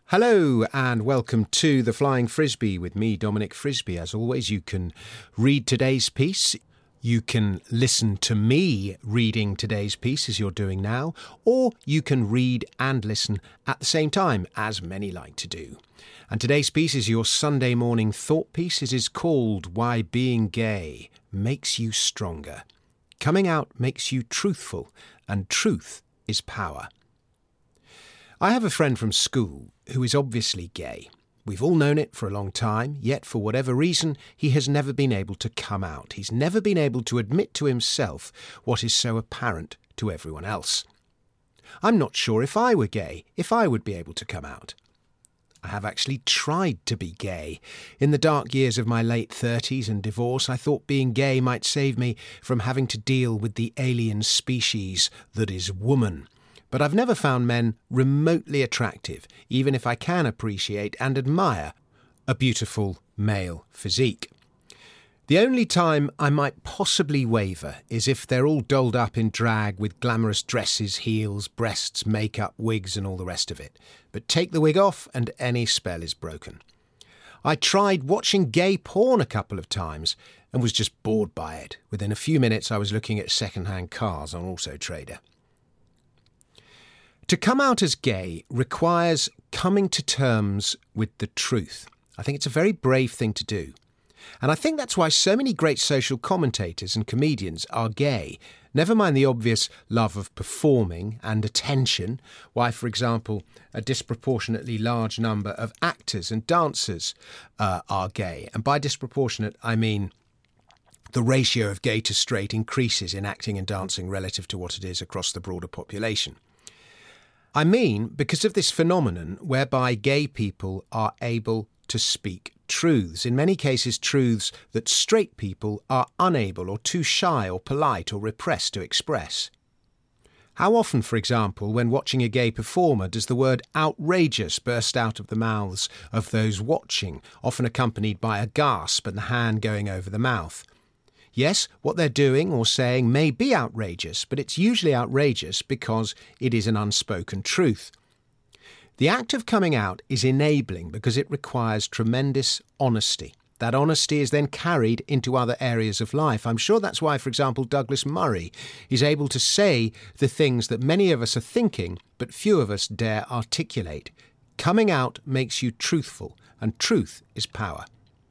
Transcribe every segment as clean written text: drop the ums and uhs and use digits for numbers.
Hello and welcome to The Flying Frisbee with me, Dominic Frisby. As always, you can read today's piece. You can listen to me reading today's piece as you're doing now, or you can read and listen at the same time, as many like to do. And today's piece is your Sunday morning thought piece. It is called Why Being Gay Makes You Stronger. Coming out makes you truthful, and truth is power. I have a friend from school who is obviously gay. We've all known it for a long time, yet for whatever reason, he has never been able to come out. He's never been able to admit to himself what is so apparent to everyone else. I'm not sure if I were gay, if I would be able to come out. I have actually tried to be gay. In the dark years of my late 30s and divorce, I thought being gay might save me from having to deal with the alien species that is woman. But I've never found men remotely attractive, even if I can appreciate and admire a beautiful male physique. The only time I might possibly waver is if they're all dolled up in drag with glamorous dresses, heels, breasts, makeup, wigs and all the rest of it. But take the wig off and any spell is broken. I tried watching gay porn a couple of times and was just bored by it. Within a few minutes I was looking at second-hand cars on Auto Trader. To come out as gay requires coming to terms with the truth. I think it's a very brave thing to do. And I think that's why so many great social commentators and comedians are gay. Never mind the obvious love of performing and attention, why, for example, a disproportionately large number of actors and dancers are gay. And by disproportionate, I mean the ratio of gay to straight increases in acting and dancing relative to what it is across the broader population. I mean, because of this phenomenon whereby gay people are able to speak truths, in many cases truths that straight people are unable or too shy or polite or repressed to express. How often, for example, when watching a gay performer, does the word outrageous burst out of the mouths of those watching, often accompanied by a gasp and the hand going over the mouth? Yes, what they're doing or saying may be outrageous, but it's usually outrageous because it is an unspoken truth. The act of coming out is enabling because it requires tremendous honesty. That honesty is then carried into other areas of life. I'm sure that's why, for example, Douglas Murray is able to say the things that many of us are thinking, but few of us dare articulate. Coming out makes you truthful, and truth is power.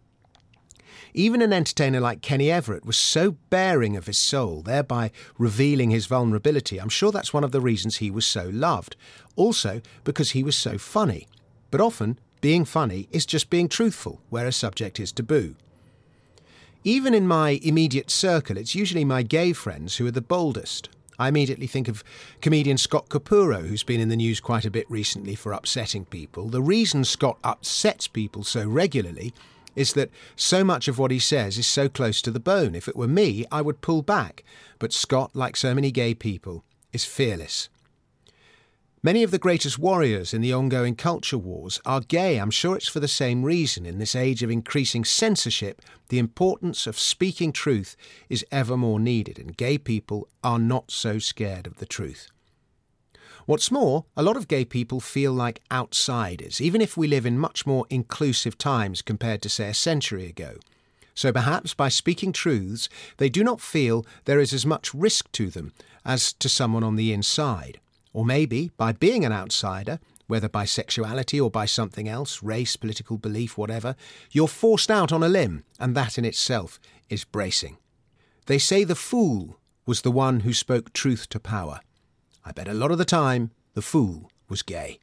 Even an entertainer like Kenny Everett was so baring of his soul, thereby revealing his vulnerability. I'm sure that's one of the reasons he was so loved. Also, because he was so funny. But often, being funny is just being truthful, where a subject is taboo. Even in my immediate circle, it's usually my gay friends who are the boldest. I immediately think of comedian Scott Capurro, who's been in the news quite a bit recently for upsetting people. The reason Scott upsets people so regularly is that so much of what he says is so close to the bone. If it were me, I would pull back. But Scott, like so many gay people, is fearless. Many of the greatest warriors in the ongoing culture wars are gay. I'm sure it's for the same reason. In this age of increasing censorship, the importance of speaking truth is ever more needed, and gay people are not so scared of the truth. What's more, a lot of gay people feel like outsiders, even if we live in much more inclusive times compared to, say, a century ago. So perhaps by speaking truths, they do not feel there is as much risk to them as to someone on the inside. Or maybe, by being an outsider, whether by sexuality or by something else, race, political belief, whatever, you're forced out on a limb, and that in itself is bracing. They say the fool was the one who spoke truth to power. I bet a lot of the time, the fool was gay.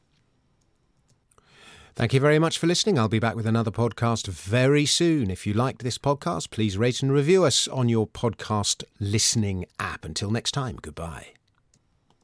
Thank you very much for listening. I'll be back with another podcast very soon. If you liked this podcast, please rate and review us on your podcast listening app. Until next time, goodbye.